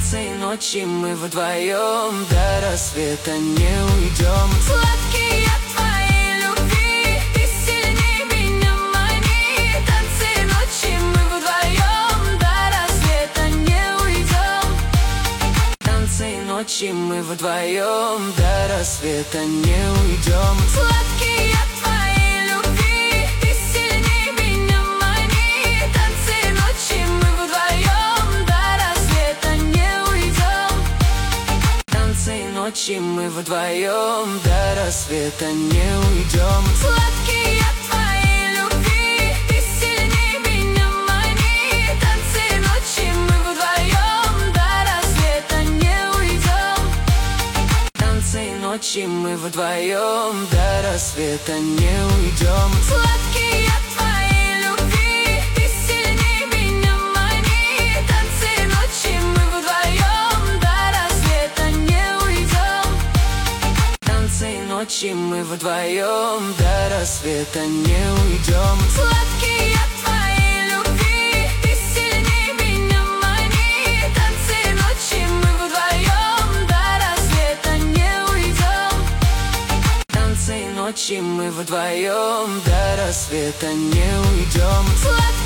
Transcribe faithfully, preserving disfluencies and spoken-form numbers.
Танцы ночи мы вдвоем, до рассвета не уйдем. Сладкие твои любви, ты сильней меня мани. Танцы ночи мы вдвоем, до рассвета не уйдем. Танцы ночи мы вдвоем, до рассвета не уйдем. Сладкие твои любви, ты сильней меня мани. Танцы ночи мы вдвоем, до рассвета не уйдем. Танцы ночи мы вдвоем, до рассвета не уйдем. Сладкие твои любви, ты сильней меня мани. Танцы ночи мы вдвоем, до рассвета не уйдем. Танцы ночи мы вдвоем, до рассвета не уйдем. Сладкие твои любви, ты сильней меня мани. Танцы ночи мы вдвоем, до рассвета не уйдем. Танцы ночи мы вдвоем, до рассвета не уйдем. Сладкие твои любви, ты сильней меня мани. Танцы ночи мы вдвоем, до рассвета не уйдем. Танцы ночи мы вдвоем, до рассвета не уйдем.